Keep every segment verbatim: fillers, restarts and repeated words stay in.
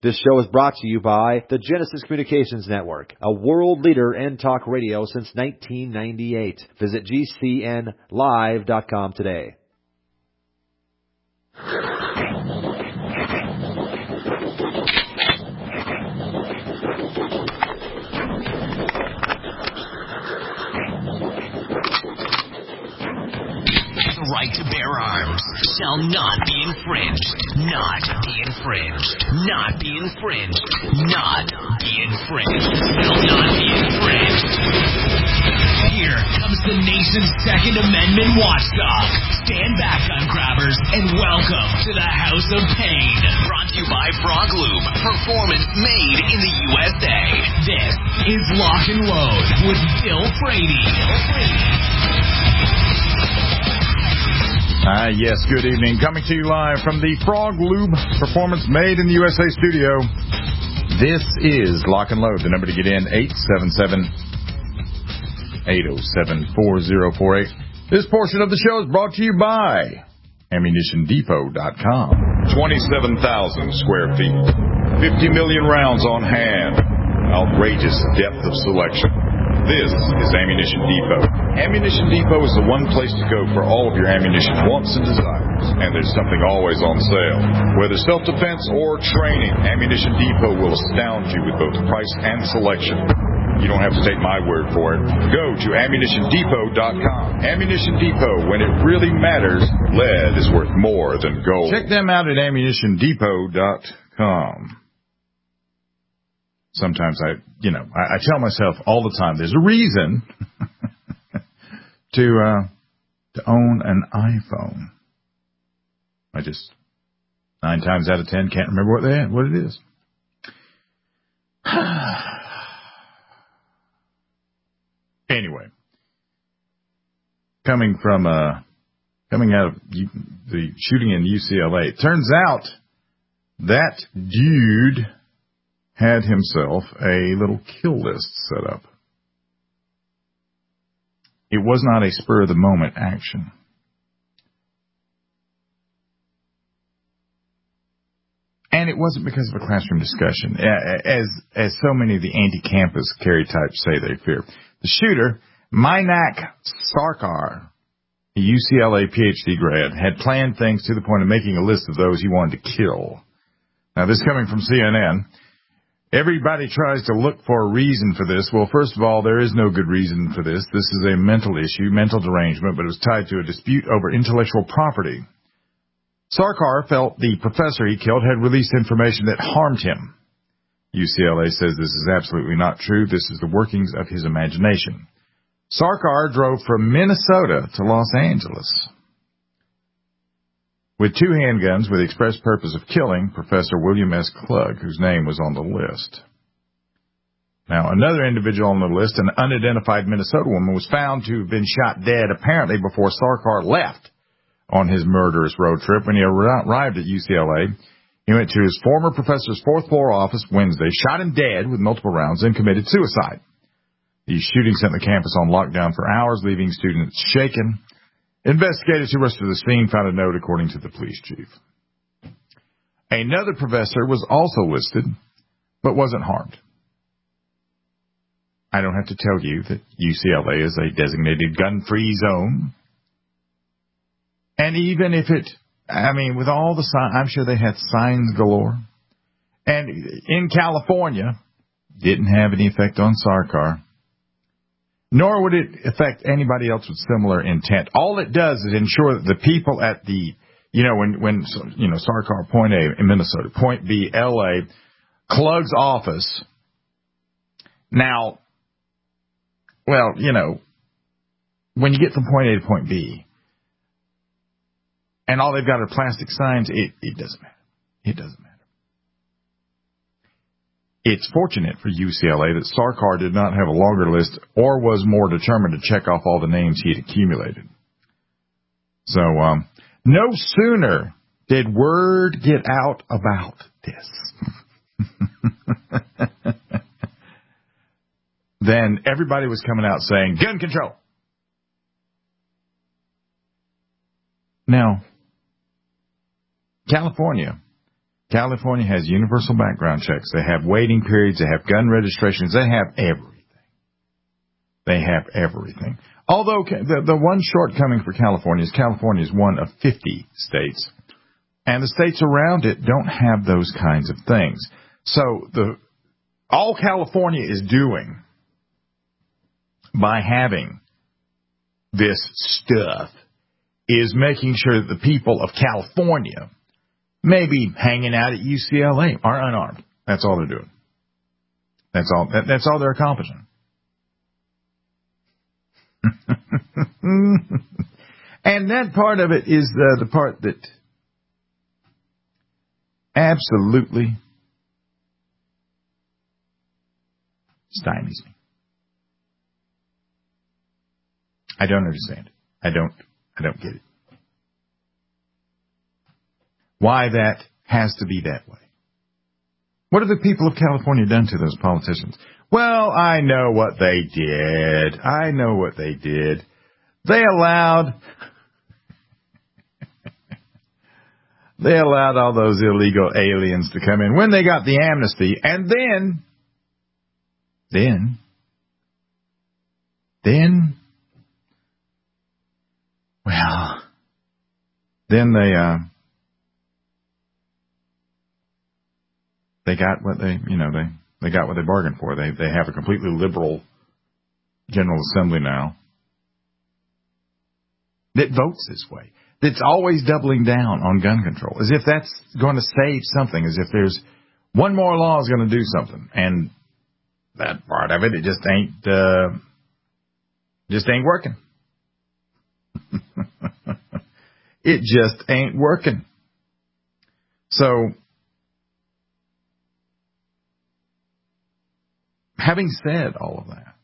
This show is brought to you by the Genesis Communications Network, a world leader in talk radio since nineteen ninety-eight. Visit G C N live dot com today. The right to bear arms shall not be infringed. Not be infringed. Not be infringed. Not be infringed. Shall not be infringed. Here comes the nation's Second Amendment watchdog. Stand back, gun grabbers, and welcome to the House of Pain. Brought to you by Frog Lube. Performance made in the U S A. This is Lock and Load with Bill Frady. Bill Frady. Ah, uh, yes, good evening. Coming to you live from the Frog Lube Performance Made in the U S A studio. This is Lock and Load. The number to get in, eight seven seven, eight oh seven, four oh four eight. This portion of the show is brought to you by ammunition depot dot com. twenty-seven thousand square feet. fifty million rounds on hand. Outrageous depth of selection. This is Ammunition Depot. Ammunition Depot is the one place to go for all of your ammunition wants and desires. And there's something always on sale. Whether self-defense or training, Ammunition Depot will astound you with both price and selection. You don't have to take my word for it. Go to ammunition depot dot com. Ammunition Depot, when it really matters, lead is worth more than gold. Check them out at ammunition depot dot com. Sometimes I, you know, I, I tell myself all the time, there's a reason to uh, to own an iPhone. I just, nine times out of ten, can't remember what they what it is. Anyway, coming from uh, coming out of U, the shooting in U C L A, it turns out that dude had himself a little kill list set up. It was not a spur-of-the-moment action. And it wasn't because of a classroom discussion, as as so many of the anti-campus carry types say they fear. The shooter, Minack Sarkar, a U C L A P H D grad, had planned things to the point of making a list of those he wanted to kill. Now, this coming from C N N. Everybody tries to look for a reason for this. Well, first of all, there is no good reason for this. This is a mental issue, mental derangement, but it was tied to a dispute over intellectual property. Sarkar felt the professor he killed had released information that harmed him. U C L A says this is absolutely not true. This is the workings of his imagination. Sarkar drove from Minnesota to Los Angeles with two handguns with the express purpose of killing Professor William S. Klug, whose name was on the list. Now, another individual on the list, an unidentified Minnesota woman, was found to have been shot dead apparently before Sarkar left on his murderous road trip. When he arrived at U C L A, he went to his former professor's fourth floor office Wednesday, shot him dead with multiple rounds, and committed suicide. The shooting sent the campus on lockdown for hours, leaving students shaken. Investigators who rushed to the scene found a note, according to the police chief. Another professor was also listed, but wasn't harmed. I don't have to tell you that U C L A is a designated gun-free zone. And even if it, I mean, with all the signs, I'm sure they had signs galore. And in California, didn't have any effect on Sarkar. Nor would it affect anybody else with similar intent. All it does is ensure that the people at the, you know, when, when you know, Sarkar, point A in Minnesota, point B, L A, Klug's office. Now, well, you know, when you get from point A to point B, and all they've got are plastic signs, it, it doesn't matter. It doesn't matter. It's fortunate for U C L A that Sarkar did not have a longer list or was more determined to check off all the names he had accumulated. So, um, no sooner did word get out about this than everybody was coming out saying, gun control. Now, California California has universal background checks. They have waiting periods. They have gun registrations. They have everything. They have everything. Although the, the one shortcoming for California is California is one of fifty states. And the states around it don't have those kinds of things. So the all California is doing by having this stuff is making sure that the people of California may be hanging out at U C L A are unarmed. That's all they're doing. That's all. That, that's all they're accomplishing. And that part of it is uh, the part that absolutely stymies me. I don't understand it. I don't. I don't get it. Why that has to be that way. What have the people of California done to those politicians? Well, I know what they did. I know what they did. They allowed, they allowed all those illegal aliens to come in when they got the amnesty, and then, then, then, well, then they, uh, they got what they, you know, they, they got what they bargained for. They, they have a completely liberal General Assembly now that votes this way. That's always doubling down on gun control, as if that's going to save something, as if there's one more law is going to do something. And that part of it, it just ain't, uh, just ain't working. It just ain't working. So, having said all of that,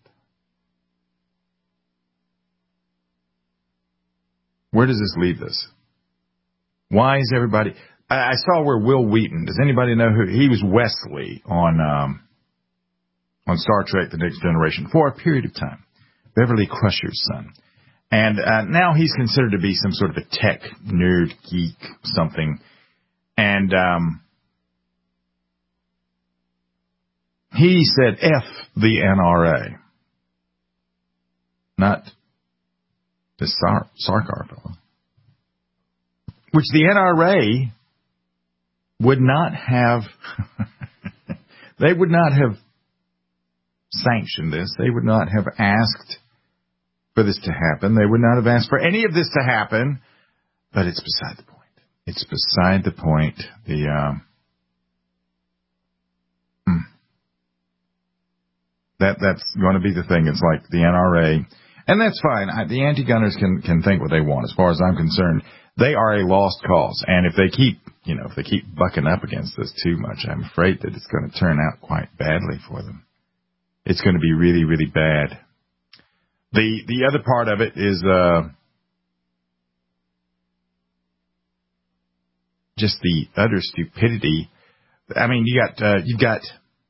where does this leave us? Why is everybody... I, I saw where Will Wheaton... Does anybody know who... He was Wesley on um, on Star Trek The Next Generation for a period of time. Beverly Crusher's son. And uh, now he's considered to be some sort of a tech nerd, geek, something. And um, he said, F the N R A. Not this Sar- Sarkar fellow. Which the N R A would not have, they would not have sanctioned this. They would not have asked for this to happen. They would not have asked for any of this to happen. But it's beside the point. It's beside the point. The, um, hmm. that, that's going to be the thing. It's like the N R A. And that's fine. I, the anti-gunners can, can think what they want. As far as I'm concerned, they are a lost cause. And if they keep, you know, if they keep bucking up against this too much, I'm afraid that it's going to turn out quite badly for them. It's going to be really, really bad. The, the other part of it is, uh, just the utter stupidity. I mean, you got, uh, you've got,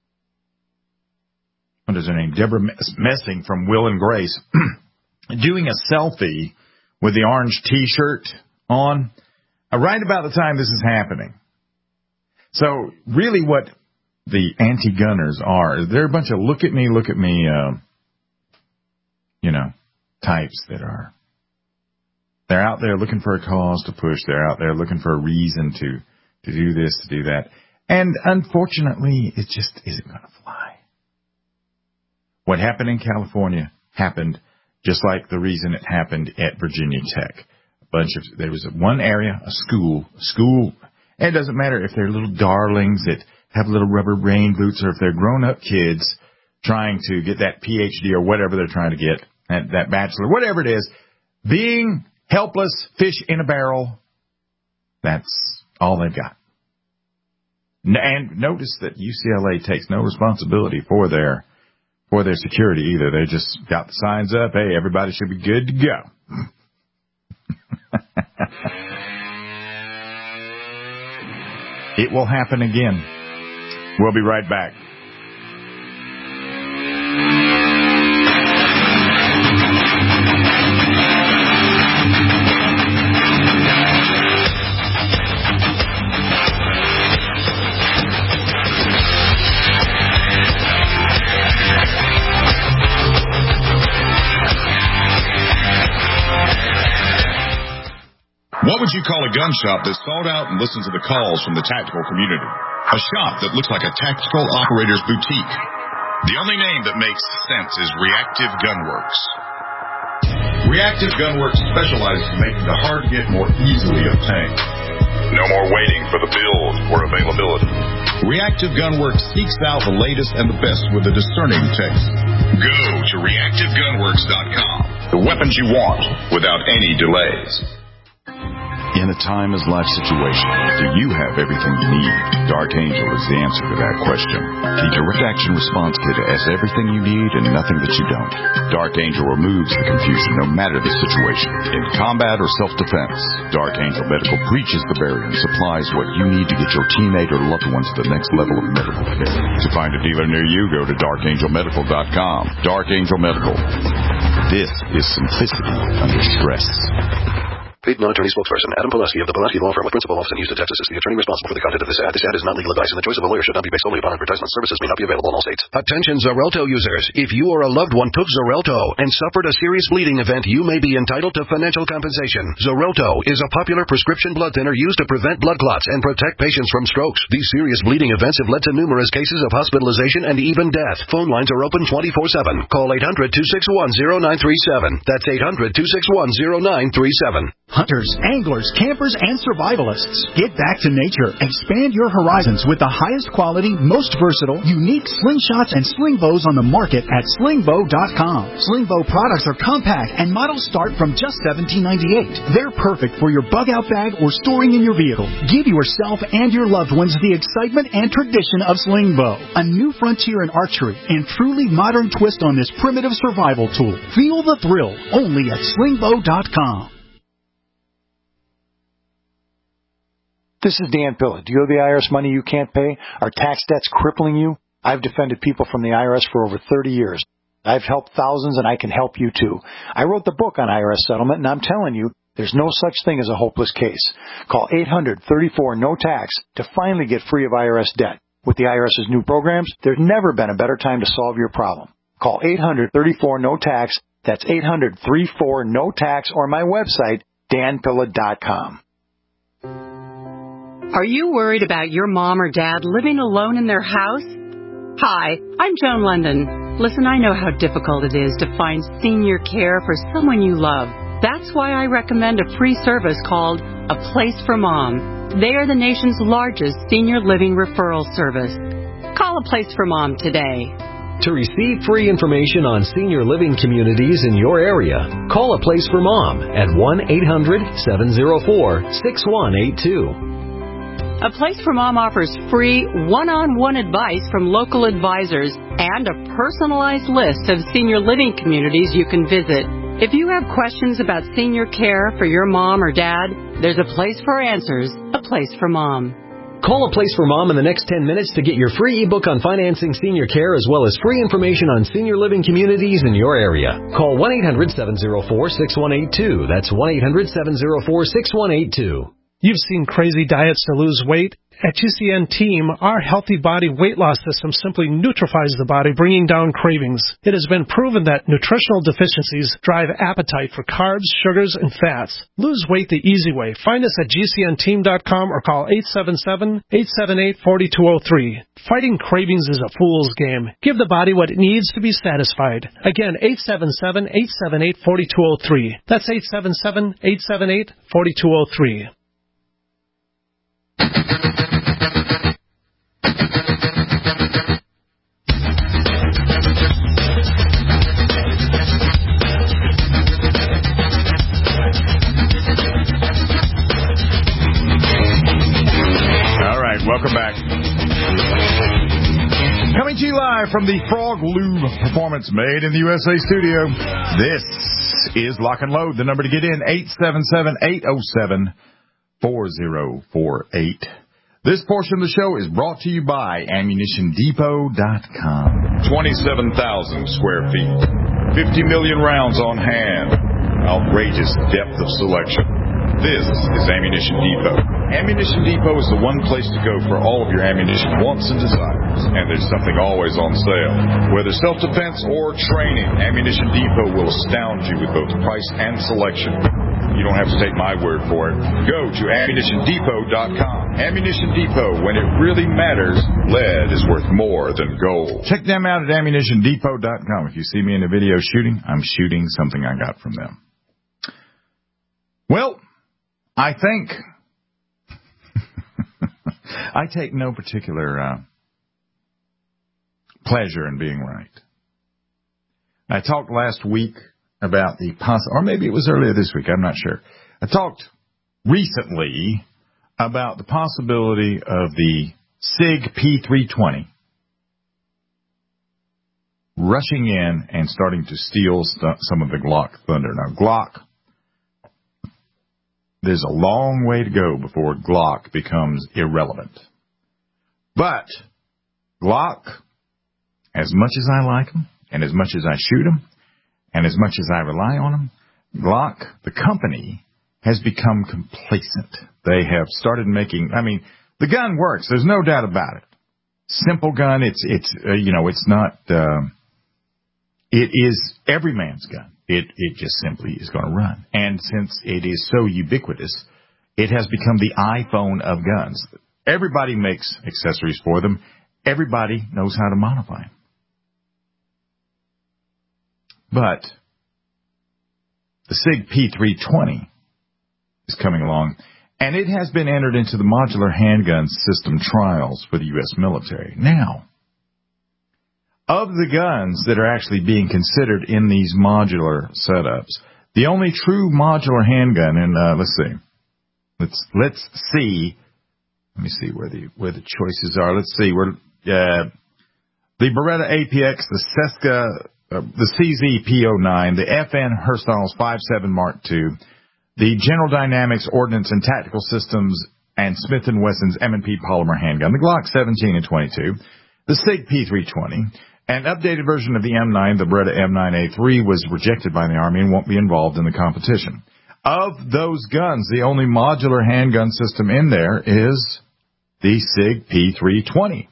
what is her name? Deborah Messing from Will and Grace doing a selfie with the orange T-shirt on uh, right about the time this is happening. So really what the anti-gunners are, they're a bunch of look at me, look at me, uh, you know, types that are, they're out there looking for a cause to push. They're out there looking for a reason to, to do this, to do that. And unfortunately, it just isn't going to fly. What happened in California happened just like the reason it happened at Virginia Tech. A bunch of, there was one area, a school, a school, and it doesn't matter if they're little darlings that have little rubber rain boots or if they're grown-up kids trying to get that P H D or whatever they're trying to get, that, that bachelor, whatever it is, being helpless fish in a barrel, that's all they've got. And notice that U C L A takes no responsibility for their for their security either. They just got the signs up, hey, everybody should be good to go. It will happen again. We'll be right back. What would you call a gun shop that sought out and listened to the calls from the tactical community? A shop that looks like a tactical operator's boutique. The only name that makes sense is Reactive Gunworks. Reactive Gunworks specializes in making the hard get more easily obtained. No more waiting for the build or availability. Reactive Gunworks seeks out the latest and the best with a discerning taste. Go to reactive gunworks dot com. The weapons you want without any delays. In a timeless life situation, do you have everything you need? Dark Angel is the answer to that question. The Direct Action Response Kit has everything you need and nothing that you don't. Dark Angel removes the confusion no matter the situation. In combat or self-defense, Dark Angel Medical breaches the barrier and supplies what you need to get your teammate or loved ones to the next level of medical care. To find a dealer near you, go to dark angel medical dot com. Dark Angel Medical. This is simplicity under stress. Paid non-attorney spokesperson Adam Pulaski of the Pulaski Law Firm with principal office in Houston, Texas is the attorney responsible for the content of this ad. This ad is not legal advice, and the choice of a lawyer should not be based solely upon advertisement. Services may not be available in all states. Attention Xarelto users. If you or a loved one took Xarelto and suffered a serious bleeding event, you may be entitled to financial compensation. Xarelto is a popular prescription blood thinner used to prevent blood clots and protect patients from strokes. These serious bleeding events have led to numerous cases of hospitalization and even death. Phone lines are open twenty-four seven. Call eight hundred, two six one, zero nine three seven. That's eight hundred, two six one, zero nine three seven. Hunters, anglers, campers, and survivalists. Get back to nature. Expand your horizons with the highest quality, most versatile, unique slingshots and sling bows on the market at sling bow dot com. Sling bow products are compact and models start from just seventeen ninety-eight. They're perfect for your bug-out bag or storing in your vehicle. Give yourself and your loved ones the excitement and tradition of sling bow. A new frontier in archery and truly modern twist on this primitive survival tool. Feel the thrill only at sling bow dot com. This is Dan Pilla. Do you owe the I R S money you can't pay? Are tax debts crippling you? I've defended people from the I R S for over thirty years. I've helped thousands, and I can help you too. I wrote the book on I R S settlement, and I'm telling you, there's no such thing as a hopeless case. Call eight hundred, thirty-four, no tax to finally get free of I R S debt. With the IRS's new programs, there's never been a better time to solve your problem. Call eight hundred, thirty-four, no tax. That's eight hundred, thirty-four, no tax, or my website, dan pilla dot com. Are you worried about your mom or dad living alone in their house? Hi, I'm Joan London. Listen, I know how difficult it is to find senior care for someone you love. That's why I recommend a free service called A Place for Mom. They are the nation's largest senior living referral service. Call A Place for Mom today. To receive free information on senior living communities in your area, call A Place for Mom at one eight hundred, seven oh four, six one eight two. A Place for Mom offers free one-on-one advice from local advisors and a personalized list of senior living communities you can visit. If you have questions about senior care for your mom or dad, there's a place for answers, A Place for Mom. Call A Place for Mom in the next ten minutes to get your free ebook on financing senior care as well as free information on senior living communities in your area. Call one eight hundred, seven oh four, six one eight two. That's one eight hundred, seven oh four, six one eight two. You've seen crazy diets to lose weight. At G C N Team, our Healthy Body weight loss system simply neutralizes the body, bringing down cravings. It has been proven that nutritional deficiencies drive appetite for carbs, sugars, and fats. Lose weight the easy way. Find us at G C N team dot com or call eight seven seven, eight seven eight, four two zero three. Fighting cravings is a fool's game. Give the body what it needs to be satisfied. Again, eight seven seven, eight seven eight, four two zero three. That's eight seven seven, eight seven eight, four two zero three. Welcome back. Coming to you live from the Frog Lube Performance Made in the U S A studio. This is Lock and Load. The number to get in, eight seven seven, eight oh seven, four oh four eight. This portion of the show is brought to you by ammunition depot dot com. twenty-seven thousand square feet. fifty million rounds on hand. Outrageous depth of selection. This is Ammunition Depot. Ammunition Depot is the one place to go for all of your ammunition wants and desires. And there's something always on sale. Whether self-defense or training, Ammunition Depot will astound you with both price and selection. You don't have to take my word for it. Go to ammunition depot dot com. Ammunition Depot, when it really matters, lead is worth more than gold. Check them out at ammunition depot dot com. If you see me in a video shooting, I'm shooting something I got from them. Well, I think I take no particular uh, pleasure in being right. I talked last week about the poss- or maybe it was earlier this week, I'm not sure. I talked recently about the possibility of the SIG P three twenty rushing in and starting to steal st- some of the Glock thunder. Now, Glock, there's a long way to go before Glock becomes irrelevant. But Glock, as much as I like them, and as much as I shoot them, and as much as I rely on them, Glock, the company, has become complacent. They have started making, I mean, the gun works. There's no doubt about it. Simple gun. It's, it's, uh, you know, it's not, uh, it is every man's gun. It, it just simply is going to run. And since it is so ubiquitous, it has become the iPhone of guns. Everybody makes accessories for them. Everybody knows how to modify them. But the SIG P three twenty is coming along, and it has been entered into the modular handgun system trials for the U S military. Now, of the guns that are actually being considered in these modular setups, the only true modular handgun, and uh, let's see, let's let's see, let me see where the where the choices are. Let's see where uh, the Beretta A P X, the Seska. Uh, the C Z P zero nine, the F N Herstyles five seven Mark two, the General Dynamics Ordnance and Tactical Systems and Smith and Wesson's M and P polymer handgun, the Glock seventeen and twenty-two, the SIG P three twenty, an updated version of the M nine, the Beretta M nine A three, was rejected by the Army and won't be involved in the competition. Of those guns, the only modular handgun system in there is the SIG P three twenty.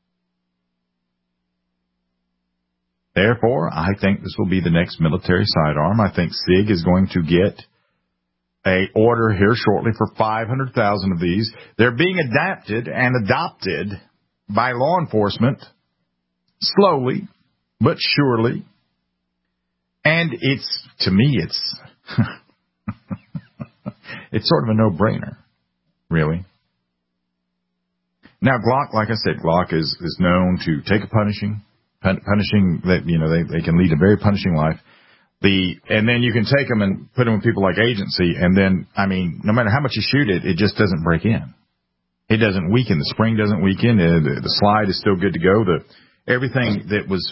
Therefore, I think this will be the next military sidearm. I think SIG is going to get a order here shortly for five hundred thousand of these. They're being adapted and adopted by law enforcement slowly but surely. And it's, to me, it's, it's sort of a no-brainer, really. Now, Glock, like I said, Glock is, is known to take a punishing punishing that, you know, they, they can lead a very punishing life. The, and then you can take them and put them with people like Agency, and then, I mean, no matter how much you shoot it, it just doesn't break in. It doesn't weaken. The spring doesn't weaken. The, the slide is still good to go. The, everything that was,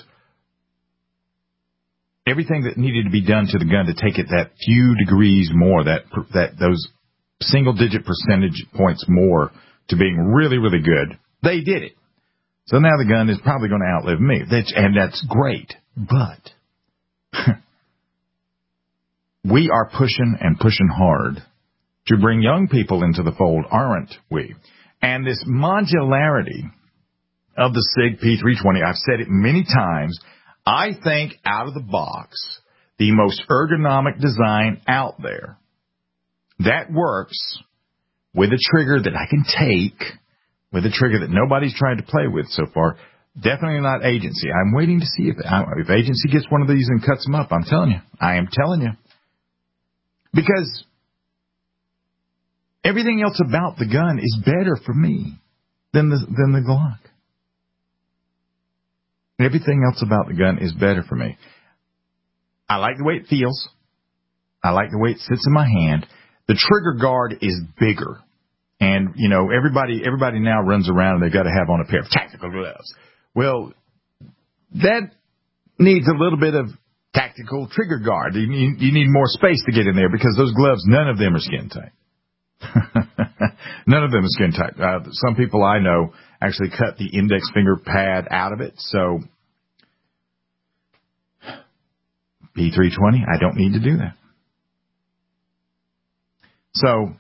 everything that needed to be done to the gun to take it that few degrees more, that, that, those single digit percentage points more to being really, really good, they did it. So now the gun is probably going to outlive me, that's, and that's great. But we are pushing and pushing hard to bring young people into the fold, aren't we? And this modularity of the SIG P three twenty, I've said it many times, I think out of the box, the most ergonomic design out there that works with a trigger that I can take, with a trigger that nobody's tried to play with so far. Definitely not Agency. I'm waiting to see if if Agency gets one of these and cuts them up. I'm telling you. I am telling you. Because everything else about the gun is better for me than the than the Glock. Everything else about the gun is better for me. I like the way it feels. I like the way it sits in my hand. The trigger guard is bigger. And, you know, everybody everybody now runs around and they've got to have on a pair of tactical gloves. Well, that needs a little bit of tactical trigger guard. You need, you need more space to get in there because those gloves, none of them are skin tight. None of them are skin tight. Uh, some people I know actually cut the index finger pad out of it. So, P three twenty, I don't need to do that. So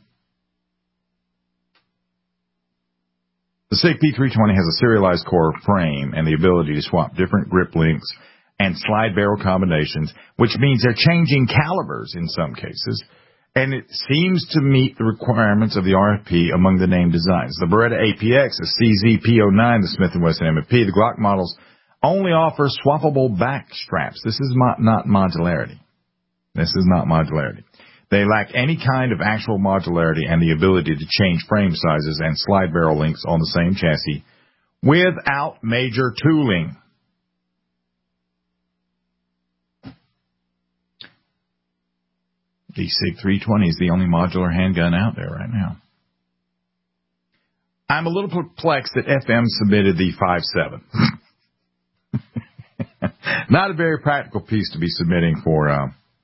the SIG P three twenty has a serialized core frame and the ability to swap different grip lengths and slide barrel combinations, which means they're changing calibers in some cases. And it seems to meet the requirements of the R F P among the named designs. The Beretta A P X, the C Z P oh nine, the Smith and Wesson M and P, the Glock models only offer swappable back straps. This is not, not modularity. This is not modularity. They lack any kind of actual modularity and the ability to change frame sizes and slide barrel lengths on the same chassis without major tooling. The SIG three twenty is the only modular handgun out there right now. I'm a little perplexed that F M submitted the five seven. Not a very practical piece to be submitting for uh,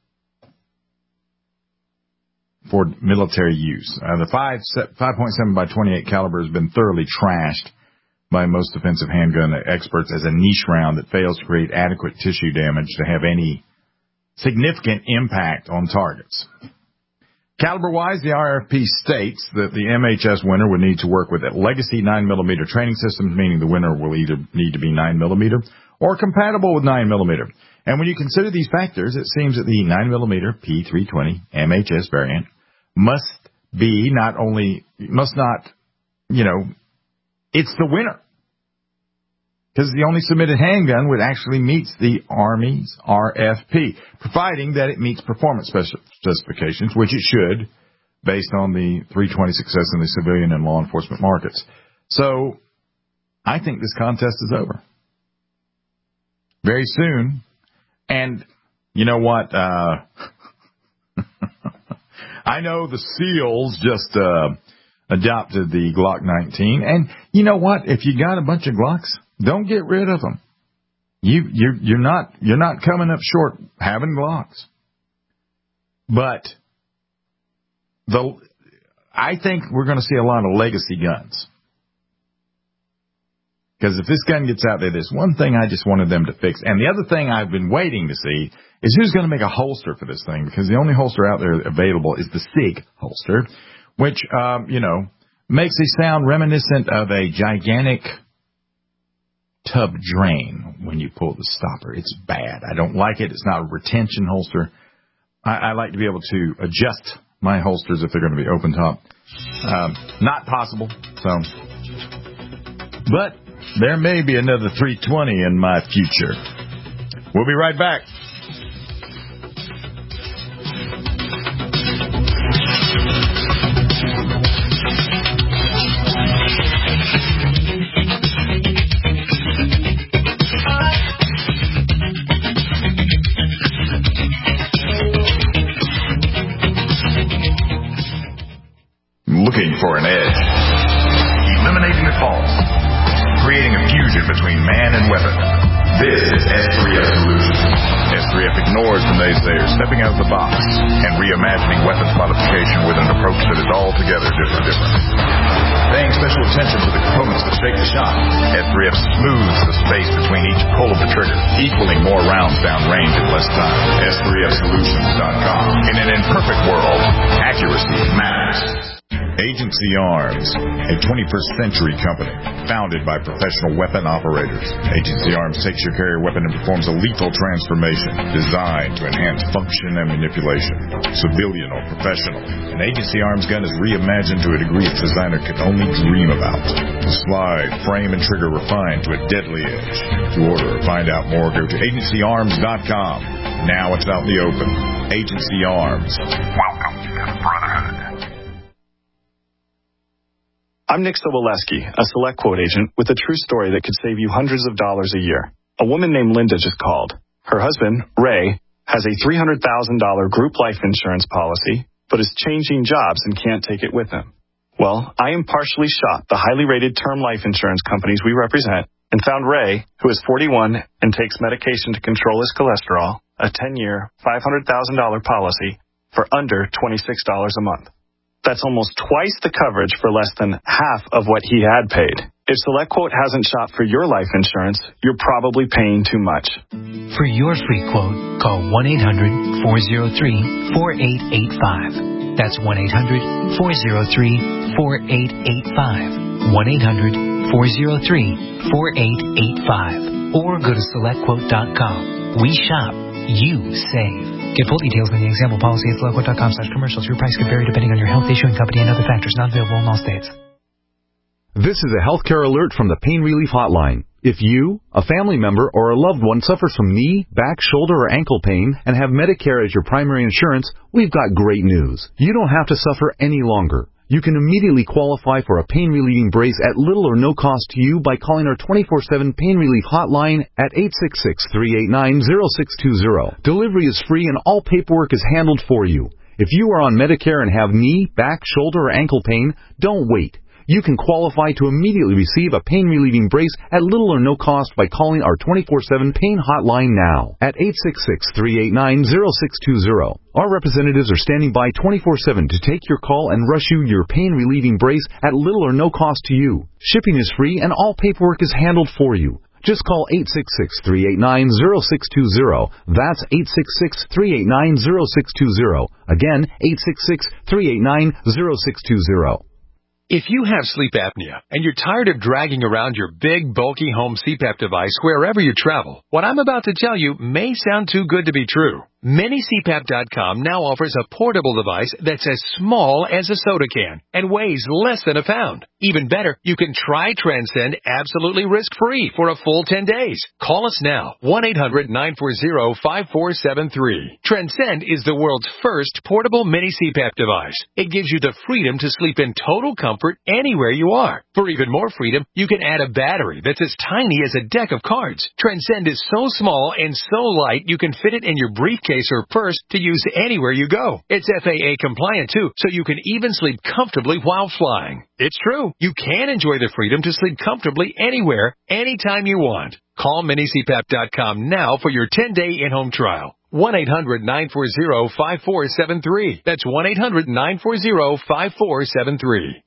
for military use. Uh, the five point seven by twenty-eight caliber has been thoroughly trashed by most defensive handgun experts as a niche round that fails to create adequate tissue damage to have any significant impact on targets. Caliber-wise, the R F P states that the M H S winner would need to work with a legacy nine millimeter training systems, meaning the winner will either need to be nine millimeter or compatible with nine millimeter. And when you consider these factors, it seems that the nine millimeter P three twenty M H S variant must be not only, must not, you know, it's the winner. Because the only submitted handgun which actually meets the Army's R F P, providing that it meets performance specifications, which it should, based on the three twenty success in the civilian and law enforcement markets. So, I think this contest is over. Very soon. And, you know what, uh, I know the SEALs just, uh, adopted the Glock nineteen, and you know what, if you got a bunch of Glocks, don't get rid of them. You, you're, you're not, you're not coming up short having Glocks. But the, I think we're going to see a lot of legacy guns. Because if this gun gets out there, there's one thing I just wanted them to fix. And the other thing I've been waiting to see is who's going to make a holster for this thing. Because the only holster out there available is the SIG holster, which, um, you know, makes a sound reminiscent of a gigantic tub drain when you pull the stopper. It's bad. I don't like it. It's not a retention holster. I, I like to be able to adjust my holsters if they're going to be open top. Um, not possible. So, but there may be another three twenty in my future. We'll be right back. Looking for an edge, eliminating the false, creating a fusion between man and weapon. This is S three F Solutions. S three F ignores the naysayers, stepping out of the box and reimagining weapons modification with an approach that is altogether different. Paying special attention to the components that shake the shot, S three F smooths the space between each pull of the trigger, equaling more rounds down range in less time. S three F Solutions dot com. In an imperfect world, accuracy matters. Agency Arms, a twenty-first century company founded by professional weapon operators. Agency Arms takes your carrier weapon and performs a lethal transformation designed to enhance function and manipulation, civilian or professional. An Agency Arms gun is reimagined to a degree its designer could only dream about. The slide, frame, and trigger refined to a deadly edge. To order or find out more, go to agency arms dot com. Now it's out in the open. Agency Arms. Welcome to the Brotherhood. I'm Nick Soboleski, a Select Quote agent with a true story that could save you hundreds of dollars a year. A woman named Linda just called. Her husband, Ray, has a three hundred thousand dollars group life insurance policy, but is changing jobs and can't take it with him. Well, I impartially shot the highly rated term life insurance companies we represent and found Ray, who is forty-one and takes medication to control his cholesterol, a ten-year, five hundred thousand dollars policy for under twenty-six dollars a month. That's almost twice the coverage for less than half of what he had paid. If SelectQuote hasn't shot for your life insurance, you're probably paying too much. For your free quote, call one eight hundred four oh three four eight eight five. That's one eight hundred four oh three four eight eight five. one eight hundred four oh three four eight eight five. Or go to select quote dot com. We shop. You save. Get full details in the example policy at select quote dot com slash commercials. Your price can vary depending on your health, issuing company, and other factors. Not available in all states. This is a healthcare alert from the Pain Relief Hotline. If you, a family member, or a loved one suffers from knee, back, shoulder, or ankle pain and have Medicare as your primary insurance, we've got great news. You don't have to suffer any longer. You can immediately qualify for a pain-relieving brace at little or no cost to you by calling our twenty-four seven Pain Relief Hotline at eight six six, three eight nine, zero six two zero. Delivery is free and all paperwork is handled for you. If you are on Medicare and have knee, back, shoulder, or ankle pain, don't wait. You can qualify to immediately receive a pain-relieving brace at little or no cost by calling our twenty-four seven Pain Hotline now at eight six six, three eight nine, zero six two zero. Our representatives are standing by twenty-four seven to take your call and rush you your pain-relieving brace at little or no cost to you. Shipping is free and all paperwork is handled for you. Just call eight six six, three eight nine, zero six two zero. That's eight six six, three eight nine, zero six two zero. Again, eight six six, three eight nine, zero six two zero. If you have sleep apnea and you're tired of dragging around your big, bulky home C PAP device wherever you travel, what I'm about to tell you may sound too good to be true. Mini C PAP dot com now offers a portable device that's as small as a soda can and weighs less than a pound. Even better, you can try Transcend absolutely risk-free for a full ten days. Call us now, one eight hundred nine four zero five four seven three. Transcend is the world's first portable mini C PAP device. It gives you the freedom to sleep in total comfort anywhere you are. For even more freedom, you can add a battery that's as tiny as a deck of cards. Transcend is so small and so light you can fit it in your briefcase or purse to use anywhere you go. It's F A A compliant too, so you can even sleep comfortably while flying. It's true. You can enjoy the freedom to sleep comfortably anywhere, anytime you want. Call Mini C PAP dot com now for your ten-day in-home trial. one eight hundred nine four zero five four seven three. That's one eight hundred nine four zero five four seven three.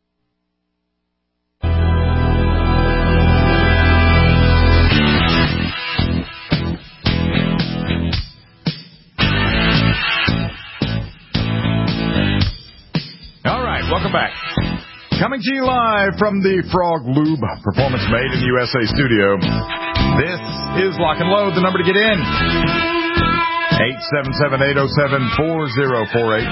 Welcome back. Coming to you live from the Frog Lube Performance Made in the U S A studio. This is Lock and Load. The number to get in, eight seven seven, eight oh seven, four oh four eight.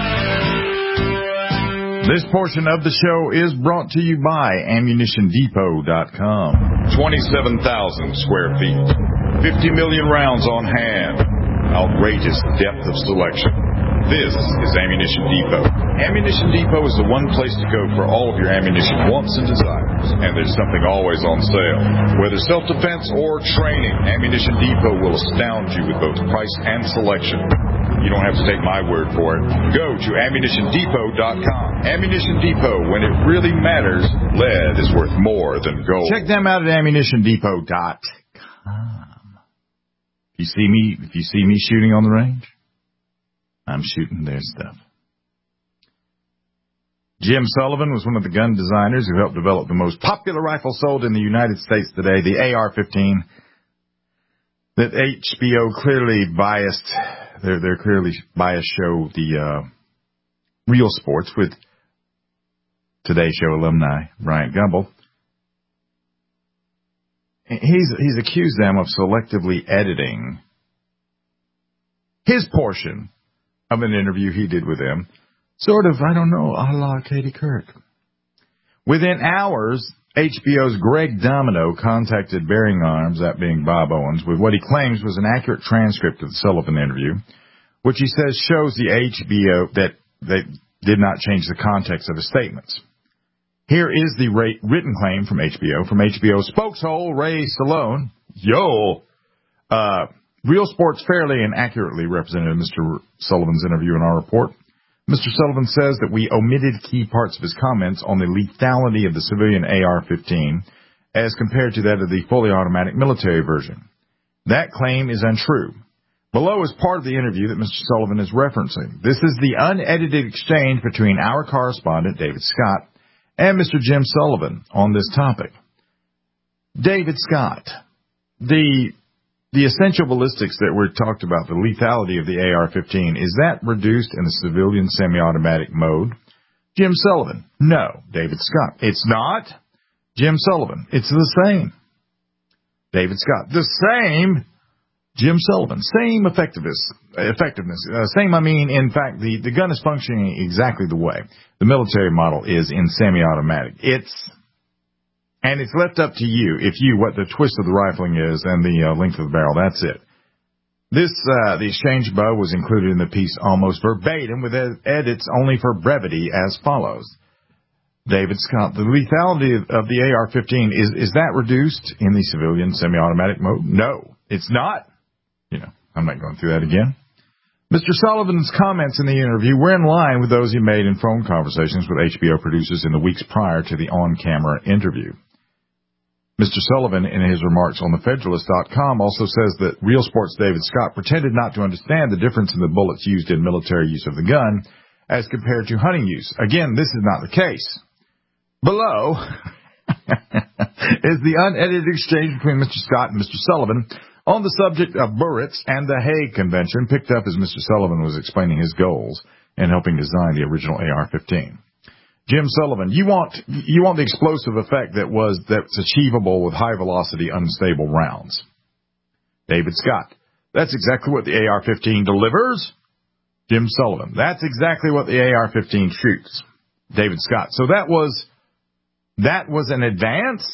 This portion of the show is brought to you by ammunition depot dot com. twenty-seven thousand square feet. fifty million rounds on hand. Outrageous depth of selection. This is Ammunition Depot. Ammunition Depot is the one place to go for all of your ammunition wants and desires. And there's something always on sale. Whether self-defense or training, Ammunition Depot will astound you with both price and selection. You don't have to take my word for it. Go to ammunition depot dot com. Ammunition Depot, when it really matters, lead is worth more than gold. Check them out at ammunition depot dot com. If you see me, if you see me shooting on the range, I'm shooting their stuff. Jim Sullivan was one of the gun designers who helped develop the most popular rifle sold in the United States today, the A R fifteen, that H B O clearly biased, they're, they're clearly biased show, the uh, Real Sports with Today Show alumni Bryant Gumbel. He's, he's accused them of selectively editing his portion of an interview he did with them, sort of, I don't know, a la Katie Couric. Within hours, H B O's Greg Domino contacted Bearing Arms, that being Bob Owens, with what he claims was an accurate transcript of the Sullivan interview, which he says shows the H B O that they did not change the context of his statements. Here is the written claim from H B O, from H B O spokeshole Ray Salone. Yo! Uh... Real Sports fairly and accurately represented Mister Sullivan's interview in our report. Mister Sullivan says that we omitted key parts of his comments on the lethality of the civilian A R fifteen as compared to that of the fully automatic military version. That claim is untrue. Below is part of the interview that Mister Sullivan is referencing. This is the unedited exchange between our correspondent, David Scott, and Mister Jim Sullivan on this topic. David Scott, the the essential ballistics that were talked about, the lethality of the A R fifteen, is that reduced in the civilian semi-automatic mode? Jim Sullivan. No. David Scott. It's not. Jim Sullivan. It's the same. David Scott. The same. Jim Sullivan. Same effectiveness. Effectiveness. Uh, same, I mean, in fact, the, the gun is functioning exactly the way the military model is in semi-automatic. It's, and it's left up to you, if you, what the twist of the rifling is and the uh, length of the barrel. That's it. This, uh, the exchange bow was included in the piece almost verbatim with ed- edits only for brevity as follows. David Scott, the lethality of, of the A R fifteen, is, is that reduced in the civilian semi-automatic mode? No, it's not. You know, I'm not going through that again. Mister Sullivan's comments in the interview were in line with those he made in phone conversations with H B O producers in the weeks prior to the on-camera interview. Mister Sullivan, in his remarks on the Federalist dot com, also says that Real Sports' David Scott pretended not to understand the difference in the bullets used in military use of the gun as compared to hunting use. Again, this is not the case. Below is the unedited exchange between Mister Scott and Mister Sullivan on the subject of Buritz and the Hague Convention, picked up as Mister Sullivan was explaining his goals and helping design the original A R fifteen. Jim Sullivan, you want you want the explosive effect that was that's achievable with high velocity, unstable rounds. David Scott, that's exactly what the A R fifteen delivers. Jim Sullivan, that's exactly what the A R fifteen shoots. David Scott, so that was that was an advance.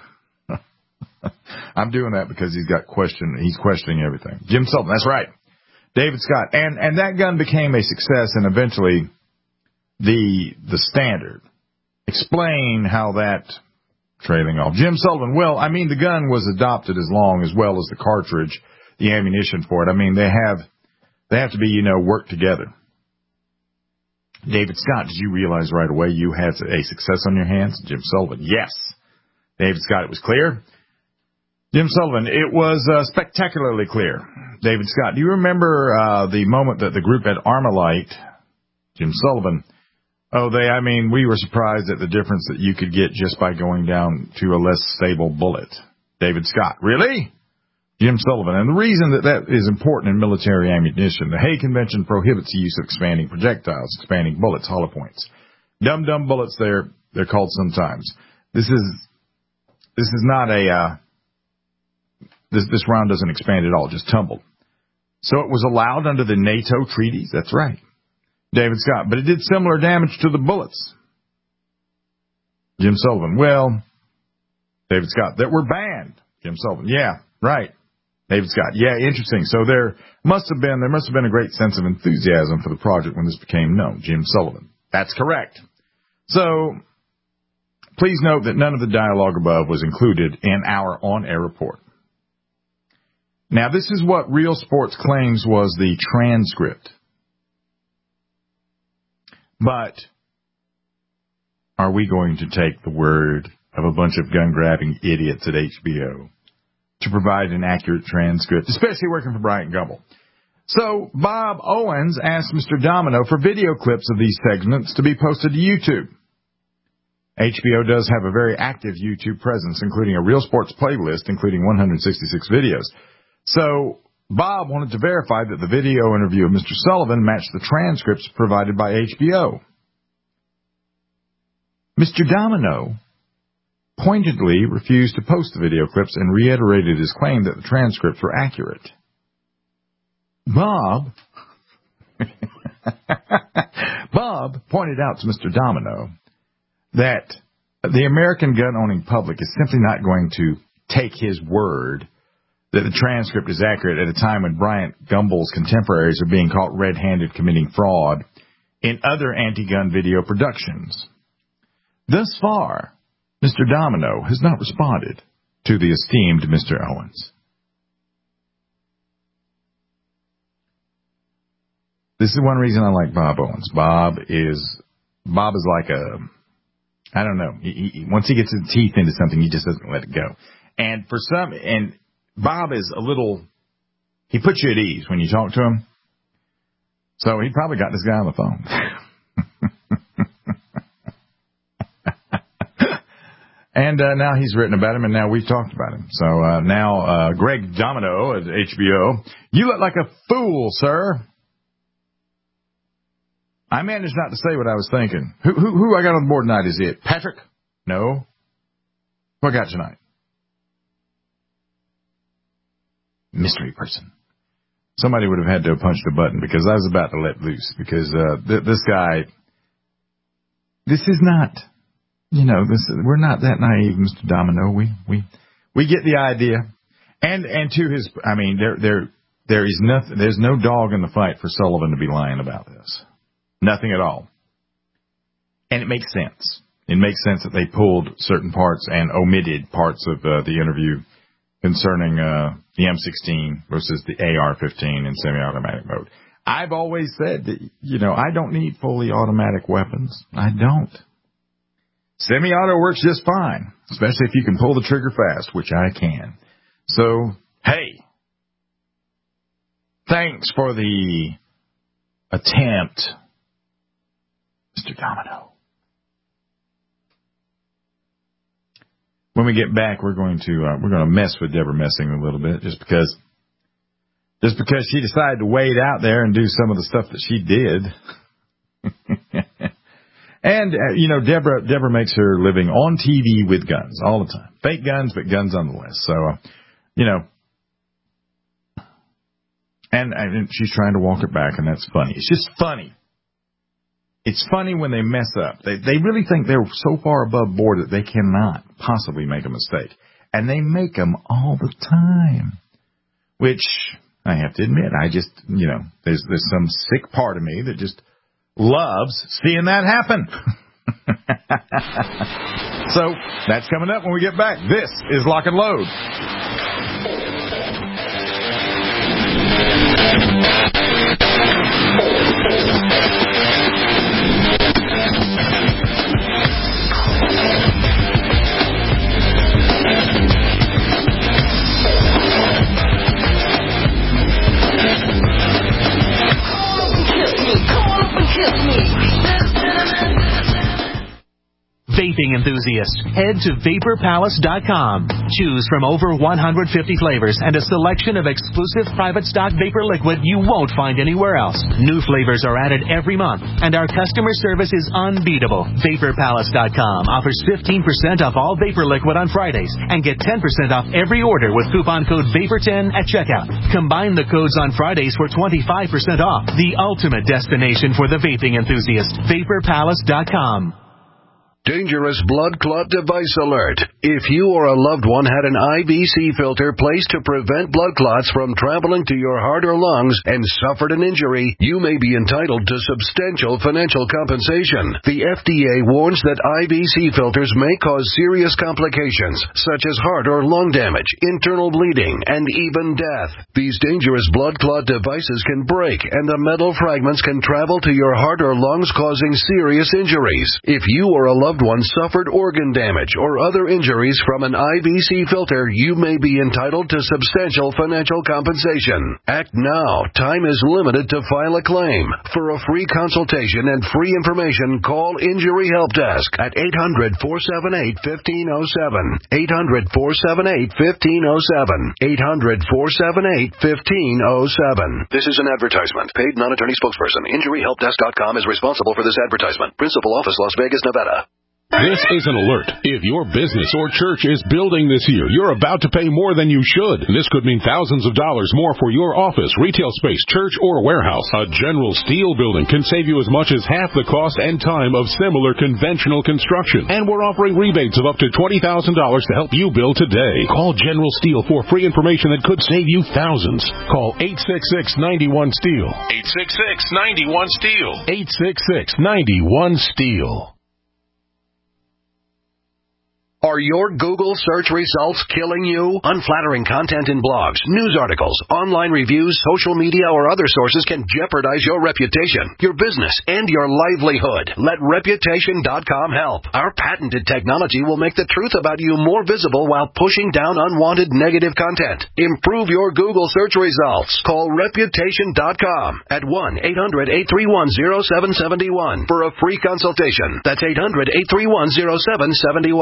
I'm doing that because he's got question. He's questioning everything. Jim Sullivan, that's right. David Scott, and and that gun became a success, and eventually the the standard. Explain how that trailing off. Jim Sullivan, well, I mean, the gun was adopted as long as well as the cartridge, the ammunition for it. I mean, they have they have to be, you know, work together. David Scott, did you realize right away you had a success on your hands? Jim Sullivan, yes. David Scott, it was clear. Jim Sullivan, it was uh, spectacularly clear. David Scott, do you remember uh, the moment that the group at Armalite, Jim Sullivan, oh, they, I mean, we were surprised at the difference that you could get just by going down to a less stable bullet. David Scott, really? Jim Sullivan, and the reason that that is important in military ammunition, the Hague Convention prohibits the use of expanding projectiles, expanding bullets, hollow points. Dumb, dumb bullets, they're, they're called sometimes. This is, this is not a, uh, This, this round doesn't expand at all, just tumbled. So it was allowed under the NATO treaties. That's right. David Scott. But it did similar damage to the bullets. Jim Sullivan. Well, David Scott. That were banned. Jim Sullivan. Yeah, right. David Scott. Yeah, interesting. So there must have been, there must have been a great sense of enthusiasm for the project when this became known. Jim Sullivan. That's correct. So please note that none of the dialogue above was included in our on-air report. Now, this is what Real Sports claims was the transcript. But are we going to take the word of a bunch of gun-grabbing idiots at H B O to provide an accurate transcript, especially working for Bryant Gumbel? So Bob Owens asked Mister Domino for video clips of these segments to be posted to YouTube. H B O does have a very active YouTube presence, including a Real Sports playlist, including one hundred sixty-six videos. So Bob wanted to verify that the video interview of Mister Sullivan matched the transcripts provided by H B O. Mister Domino pointedly refused to post the video clips and reiterated his claim that the transcripts were accurate. Bob, Bob pointed out to Mister Domino that the American gun-owning public is simply not going to take his word that the transcript is accurate at a time when Bryant Gumbel's contemporaries are being caught red-handed committing fraud in other anti-gun video productions. Thus far, Mister Domino has not responded to the esteemed Mister Owens. This is one reason I like Bob Owens. Bob is Bob is like a, I don't know, he, he, once he gets his teeth into something, he just doesn't let it go. And for some, and Bob is a little, he puts you at ease when you talk to him. So he probably got this guy on the phone. And uh, now he's written about him, and now we've talked about him. So uh, now uh, Greg Domino at H B O. You look like a fool, sir. I managed not to say what I was thinking. Who, who, who I got on board tonight? Is it Patrick? No. Who I got tonight? Mystery person. Somebody would have had to have punched a button because I was about to let loose because uh, th- this guy, this is not, you know, this we're not that naive, Mister Domino. We we we get the idea, and and to his, I mean, there there there is nothing. There's no dog in the fight for Sullivan to be lying about this. Nothing at all, and it makes sense. It makes sense that they pulled certain parts and omitted parts of uh, the interview concerning uh, the M sixteen versus the A R fifteen in semi-automatic mode. I've always said that, you know, I don't need fully automatic weapons. I don't. Semi-auto works just fine, especially if you can pull the trigger fast, which I can. So, hey, thanks for the attempt, Mister Domino. When we get back, we're going to uh, we're going to mess with Deborah Messing a little bit, just because just because she decided to wade out there and do some of the stuff that she did. And uh, you know, Deborah Deborah makes her living on T V with guns all the time, fake guns, but guns nonetheless. So, uh, you know, and, and she's trying to walk it back, and that's funny. It's just funny. It's funny when they mess up. They they really think they're so far above board that they cannot possibly make a mistake. And they make them all the time. Which, I have to admit, I just, you know, there's there's some sick part of me that just loves seeing that happen. So, that's coming up when we get back. This is Lock and Load. Vaping enthusiasts, head to vapor palace dot com. Choose from over one hundred fifty flavors and a selection of exclusive private stock vapor liquid you won't find anywhere else. New flavors are added every month, and our customer service is unbeatable. vapor palace dot com offers fifteen percent off all vapor liquid on Fridays and get ten percent off every order with coupon code vapor ten at checkout. Combine the codes on Fridays for twenty-five percent off. The ultimate destination for the vaping enthusiast. vapor palace dot com. Dangerous blood clot device alert. If you or a loved one had an I V C filter placed to prevent blood clots from traveling to your heart or lungs and suffered an injury, you may be entitled to substantial financial compensation. The F D A warns that I V C filters may cause serious complications, such as heart or lung damage, internal bleeding, and even death. These dangerous blood clot devices can break, and the metal fragments can travel to your heart or lungs, causing serious injuries. If you or a loved loved one suffered organ damage or other injuries from an I V C filter, you may be entitled to substantial financial compensation. Act now. Time is limited to file a claim. For a free consultation and free information, call Injury Help Desk at eight hundred, four seven eight, one five zero seven. eight hundred, four seven eight, one five zero seven. eight hundred, four seven eight, one five zero seven. This is an advertisement. Paid non-attorney spokesperson. Injury Help Desk dot com is responsible for this advertisement. Principal office, Las Vegas, Nevada. This is an alert. If your business or church is building this year, you're about to pay more than you should. This could mean thousands of dollars more for your office, retail space, church, or warehouse. A General Steel building can save you as much as half the cost and time of similar conventional construction. And we're offering rebates of up to twenty thousand dollars to help you build today. Call General Steel for free information that could save you thousands. Call eight six six, nine one, STEEL. eight six six, nine one, STEEL. eight six six, nine one, STEEL. Are your Google search results killing you? Unflattering content in blogs, news articles, online reviews, social media, or other sources can jeopardize your reputation, your business, and your livelihood. Let reputation dot com help. Our patented technology will make the truth about you more visible while pushing down unwanted negative content. Improve your Google search results. Call reputation dot com at one eight hundred, eight three one, zero seven seven one for a free consultation. That's eight hundred, eight three one, zero seven seven one.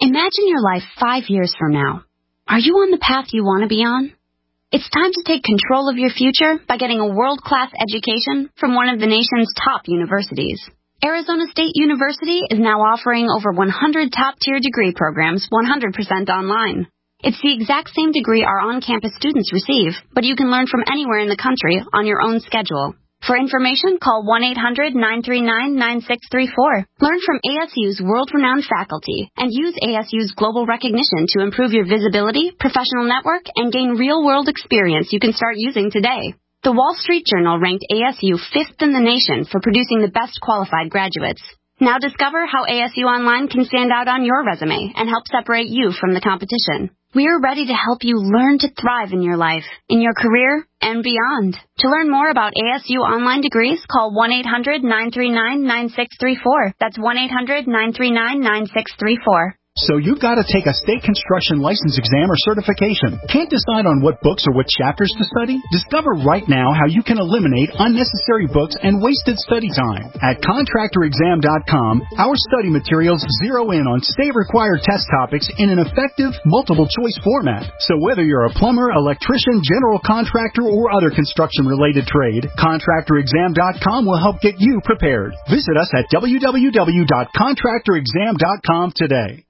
Imagine your life five years from now. Are you on the path you want to be on? It's time to take control of your future by getting a world-class education from one of the nation's top universities. Arizona State University is now offering over one hundred top-tier degree programs one hundred percent online. It's the exact same degree our on-campus students receive, but you can learn from anywhere in the country on your own schedule. For information, call one eight hundred nine three nine nine six three four. Learn from A S U's world-renowned faculty and use A S U's global recognition to improve your visibility, professional network, and gain real-world experience you can start using today. The Wall Street Journal ranked A S U fifth in the nation for producing the best qualified graduates. Now discover how A S U Online can stand out on your resume and help separate you from the competition. We are ready to help you learn to thrive in your life, in your career, and beyond. To learn more about A S U Online degrees, call one eight hundred nine three nine nine six three four. That's one eight hundred nine three nine nine six three four. So you've got to take a state construction license exam or certification. Can't decide on what books or what chapters to study? Discover right now how you can eliminate unnecessary books and wasted study time. At contractor exam dot com, our study materials zero in on state-required test topics in an effective, multiple-choice format. So whether you're a plumber, electrician, general contractor, or other construction-related trade, contractor exam dot com will help get you prepared. Visit us at w w w dot contractor exam dot com today.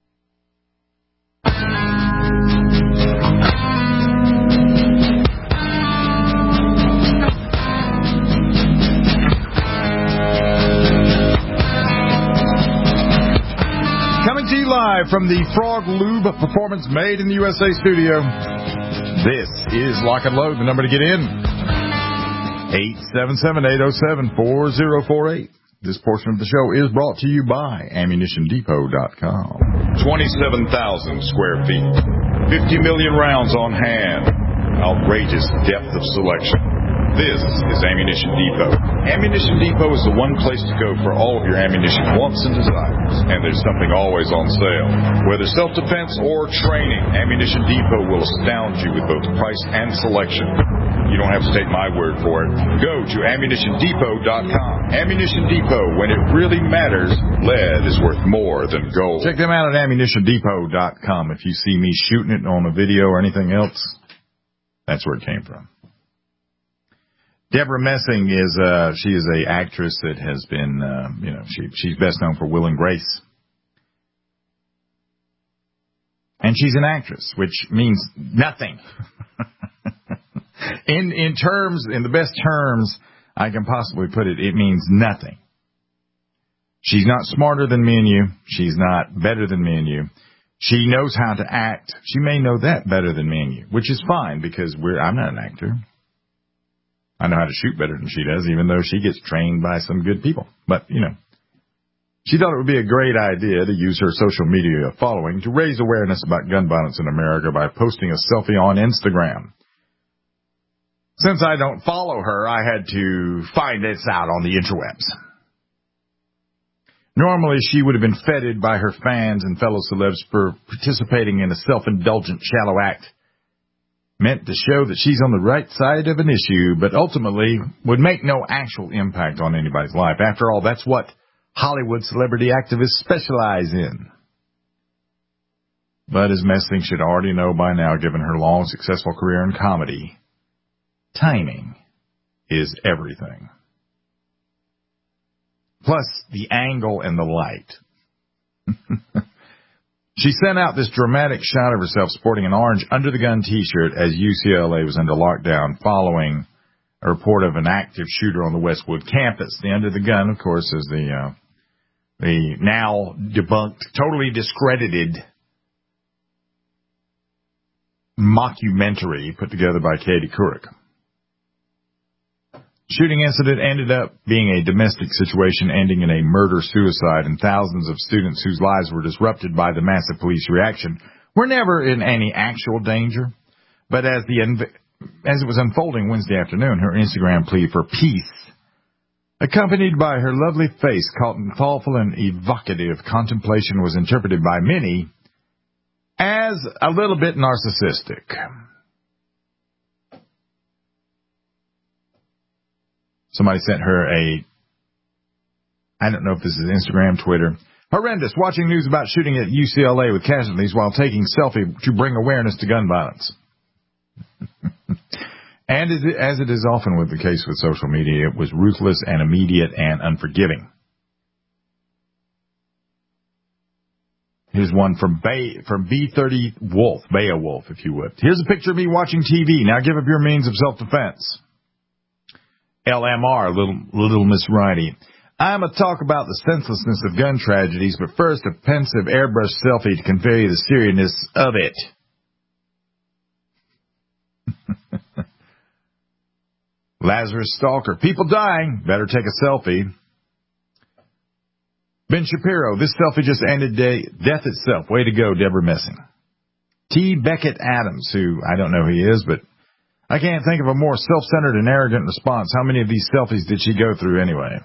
Coming to you live from the Frog Lube Performance Made in the U S A studio. This is Lock and Load. The number to get in, eight seven seven, eight oh seven, four oh four eight. This portion of the show is brought to you by ammunition depot dot com. twenty-seven thousand square feet. fifty million rounds on hand. Outrageous depth of selection. This is Ammunition Depot. Ammunition Depot is the one place to go for all of your ammunition wants and desires. And there's something always on sale. Whether self-defense or training, Ammunition Depot will astound you with both price and selection. You don't have to take my word for it. Go to ammunition depot dot com. Ammunition Depot, when it really matters, lead is worth more than gold. Check them out at ammunition depot dot com. If you see me shooting it on a video or anything else, that's where it came from. Deborah Messing is, uh, she is a actress that has been, uh, you know, she, she's best known for Will and Grace. And she's an actress, which means nothing. in, in terms, in the best terms I can possibly put it, it means nothing. She's not smarter than me and you. She's not better than me and you. She knows how to act. She may know that better than me and you, which is fine because we're, I'm not an actor. I know how to shoot better than she does, even though she gets trained by some good people. But, you know, she thought it would be a great idea to use her social media following to raise awareness about gun violence in America by posting a selfie on Instagram. Since I don't follow her, I had to find this out on the interwebs. Normally, she would have been feted by her fans and fellow celebs for participating in a self-indulgent, shallow act meant to show that she's on the right side of an issue, but ultimately would make no actual impact on anybody's life. After all, that's what Hollywood celebrity activists specialize in. But as Messing should already know by now, given her long, successful career in comedy, timing is everything. Plus, the angle and the light. She sent out this dramatic shot of herself sporting an orange under-the-gun T-shirt as U C L A was under lockdown following a report of an active shooter on the Westwood campus. The under-the-gun, of course, is the uh, the now debunked, totally discredited mockumentary put together by Katie Couric. Shooting incident ended up being a domestic situation ending in a murder-suicide, and thousands of students whose lives were disrupted by the massive police reaction were never in any actual danger. But as the as it was unfolding Wednesday afternoon, her Instagram plea for peace, accompanied by her lovely face caught in thoughtful and evocative contemplation, was interpreted by many as a little bit narcissistic. Somebody sent her a, I don't know if this is Instagram, Twitter, Horrendous. Watching news about shooting at U C L A with casualties while taking selfie to bring awareness to gun violence. And as it is often with the case with social media, it was ruthless and immediate and unforgiving. Here's one from Bay, from B thirty Wolf, Beowulf, if you would. Here's a picture of me watching T V. Now give up your means of self-defense. L M R, Little, Little Miss Ridey. I'm a talk about the senselessness of gun tragedies, but first a pensive airbrush selfie to convey the seriousness of it. Lazarus Stalker. People dying. Better take a selfie. Ben Shapiro. This selfie just ended day, death itself. Way to go, Deborah Messing. T. Beckett Adams, who I don't know who he is, but I can't think of a more self-centered and arrogant response. How many of these selfies did she go through anyway?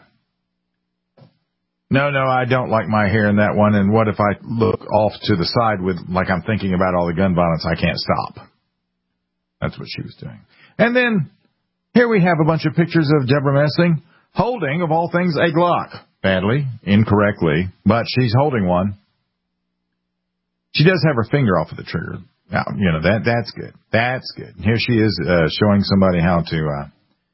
No, no, I don't like my hair in that one, and what if I look off to the side with, like I'm thinking about all the gun violence, I can't stop. That's what she was doing. And then, here we have a bunch of pictures of Deborah Messing holding, of all things, a Glock. Badly, incorrectly, but she's holding one. She does have her finger off of the trigger. Now, you know, that that's good. That's good. Here she is uh, showing somebody how to uh,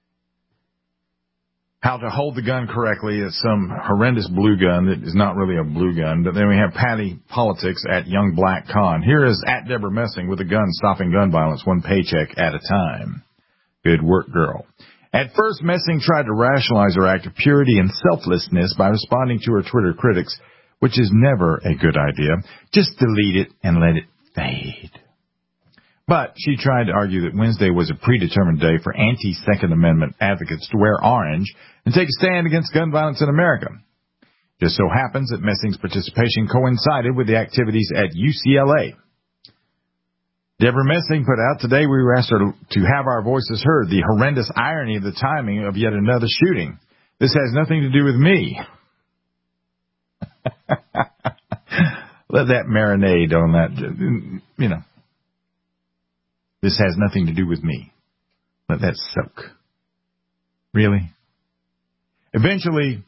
how to hold the gun correctly. It's some horrendous blue gun that is not really a blue gun. But then we have Patty Politics at Young Black Con. Here is at Deborah Messing with a gun stopping gun violence one paycheck at a time. Good work, girl. At first, Messing tried to rationalize her act of purity and selflessness by responding to her Twitter critics, which is never a good idea. Just delete it and let it fade. But she tried to argue that Wednesday was a predetermined day for anti-Second Amendment advocates to wear orange and take a stand against gun violence in America. Just so happens that Messing's participation coincided with the activities at U C L A. Deborah Messing put out, today we were asked her to have our voices heard. The horrendous irony of the timing of yet another shooting. This has nothing to do with me. Let that marinade on that, you know. This has nothing to do with me. Let that soak. Really? Eventually,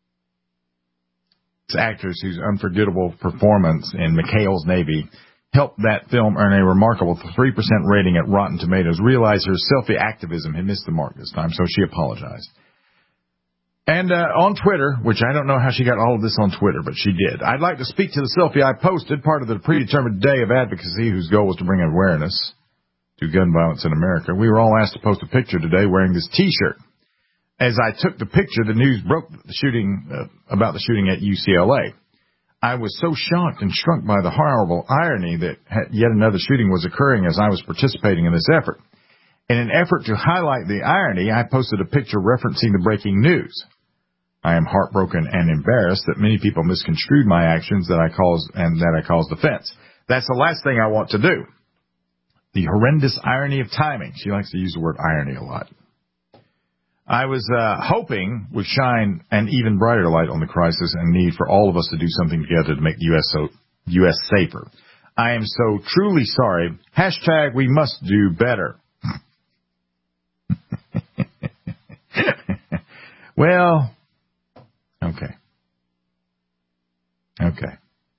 it's actors whose unforgettable performance in McHale's Navy helped that film earn a remarkable three percent rating at Rotten Tomatoes, realized her selfie activism had missed the mark this time, so she apologized. And uh, on Twitter, which I don't know how she got all of this on Twitter, but she did. I'd like to speak to the selfie I posted, part of the predetermined day of advocacy whose goal was to bring awareness to gun violence in America. We were all asked to post a picture today wearing this T-shirt. As I took the picture, the news broke the shooting uh, about the shooting at U C L A. I was so shocked and struck by the horrible irony that yet another shooting was occurring as I was participating in this effort. In an effort to highlight the irony, I posted a picture referencing the breaking news. I am heartbroken and embarrassed that many people misconstrued my actions that I caused and that I caused offense. That's the last thing I want to do. The horrendous irony of timing. She likes to use the word irony a lot. I was uh, hoping would shine an even brighter light on the crisis and need for all of us to do something together to make the U S so, U S safer. I am so truly sorry. Hashtag we must do better. Well, okay. Okay.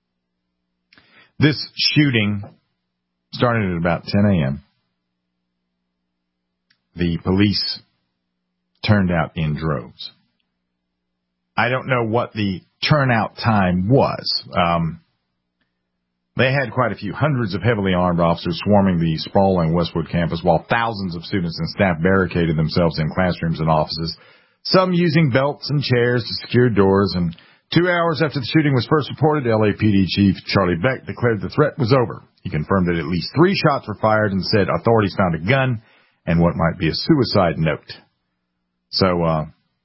This shooting started at about ten a.m. The police turned out in droves. I don't know what the turnout time was. Um, they had quite a few hundreds of heavily armed officers swarming the sprawling Westwood campus while thousands of students and staff barricaded themselves in classrooms and offices, some using belts and chairs to secure doors. And two hours after the shooting was first reported, L A P D Chief Charlie Beck declared the threat was over. He confirmed that at least three shots were fired and said authorities found a gun and what might be a suicide note. So, uh,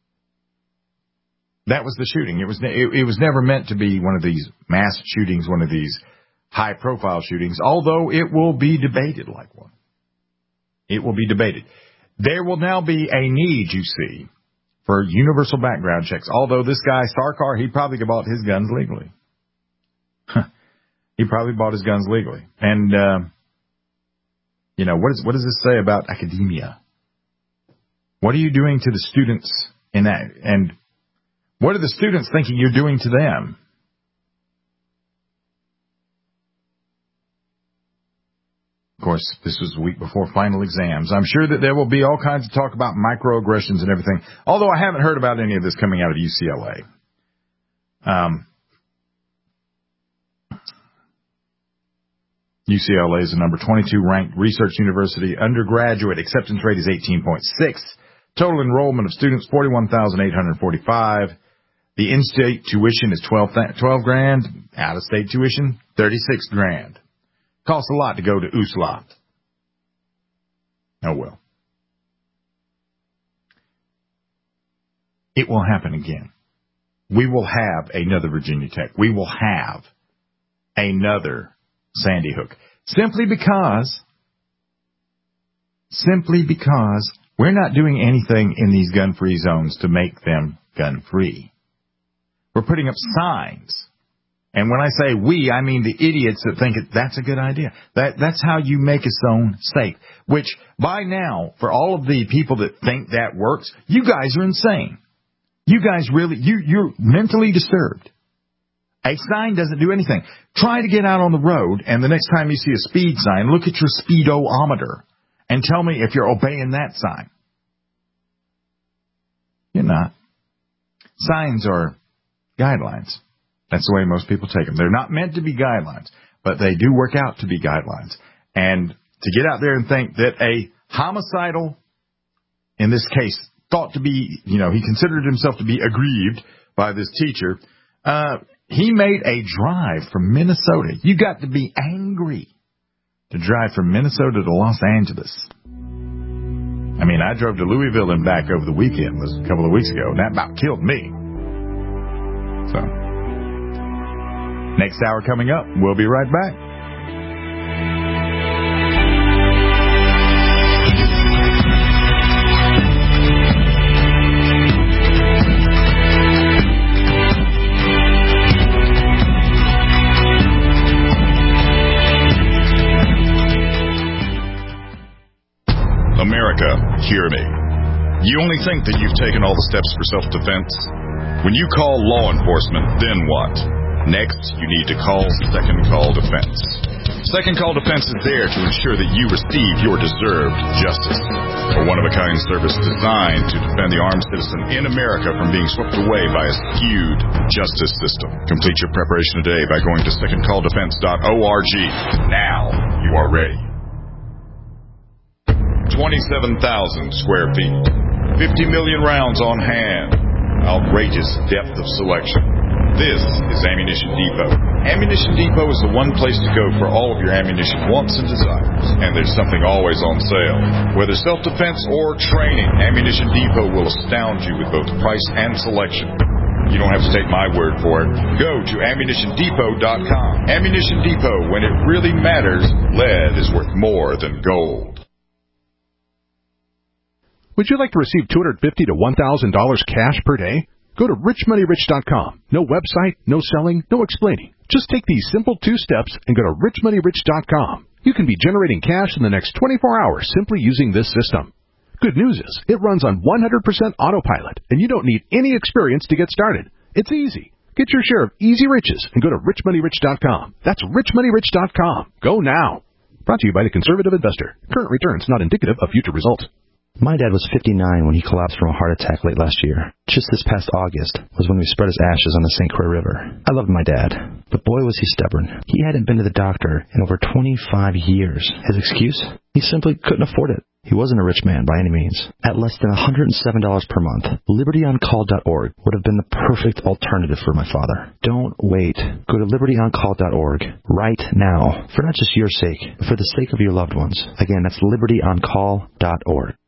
that was the shooting. It was, it, it was never meant to be one of these mass shootings, one of these high profile shootings, although it will be debated like one. It will be debated. There will now be a need, you see, for universal background checks. Although this guy, Sarkar, he probably bought his guns legally. He probably bought his guns legally. And, uh, you know, what, is, what does this say about academia? What are you doing to the students in that? And what are the students thinking you're doing to them? Of course, this was the week before final exams. I'm sure that there will be all kinds of talk about microaggressions and everything, although I haven't heard about any of this coming out of U C L A. Um, U C L A is the number twenty-two ranked research university. Undergraduate acceptance rate is eighteen point six. Total enrollment of students, forty-one thousand eight hundred forty-five. The in-state tuition is twelve, twelve grand. Out-of-state tuition, thirty-six grand. Costs a lot to go to U S L A. Oh, well. It will happen again. We will have another Virginia Tech. We will have another Sandy Hook. Simply because, simply because we're not doing anything in these gun-free zones to make them gun-free. We're putting up signs. And when I say we, I mean the idiots that think that's a good idea. That That's how you make a zone safe. Which, by now, for all of the people that think that works, you guys are insane. You guys really, you, you're mentally disturbed. A sign doesn't do anything. Try to get out on the road, and the next time you see a speed sign, look at your speedometer and tell me if you're obeying that sign. You're not. Signs are guidelines. That's the way most people take them. They're not meant to be guidelines, but they do work out to be guidelines. And to get out there and think that a homicidal, in this case, thought to be, you know, he considered himself to be aggrieved by this teacher, uh, he made a drive from Minnesota. You got to be angry to drive from Minnesota to Los Angeles. I mean, I drove to Louisville and back over the weekend, was a couple of weeks ago, and that about killed me. So, next hour coming up, we'll be right back. America, hear me. You only think that you've taken all the steps for self-defense? When you call law enforcement, then what? Next, you need to call Second Call Defense. Second Call Defense is there to ensure that you receive your deserved justice. A one-of-a-kind service designed to defend the armed citizen in America from being swept away by a skewed justice system. Complete your preparation today by going to second call defense dot org. Now you are ready. twenty-seven thousand square feet. fifty million rounds on hand. Outrageous depth of selection. This is Ammunition Depot. Ammunition Depot is the one place to go for all of your ammunition wants and desires. And there's something always on sale. Whether self-defense or training, Ammunition Depot will astound you with both price and selection. You don't have to take my word for it. Go to ammunition depot dot com. Ammunition Depot, when it really matters, lead is worth more than gold. Would you like to receive two hundred fifty dollars to one thousand dollars cash per day? Go to rich money rich dot com. No website, no selling, no explaining. Just take these simple two steps and go to rich money rich dot com. You can be generating cash in the next twenty-four hours simply using this system. Good news is, it runs on one hundred percent autopilot, and you don't need any experience to get started. It's easy. Get your share of easy riches and go to rich money rich dot com. That's rich money rich dot com. Go now. Brought to you by the Conservative Investor. Current returns not indicative of future results. My dad was fifty-nine when he collapsed from a heart attack late last year. Just this past August was when we spread his ashes on the Saint Croix River. I loved my dad, but boy was he stubborn. He hadn't been to the doctor in over twenty-five years. His excuse? He simply couldn't afford it. He wasn't a rich man by any means. At less than one hundred seven dollars per month, liberty on call dot org would have been the perfect alternative for my father. Don't wait. Go to liberty on call dot org right now, for not just your sake, but for the sake of your loved ones. Again, that's liberty on call dot org.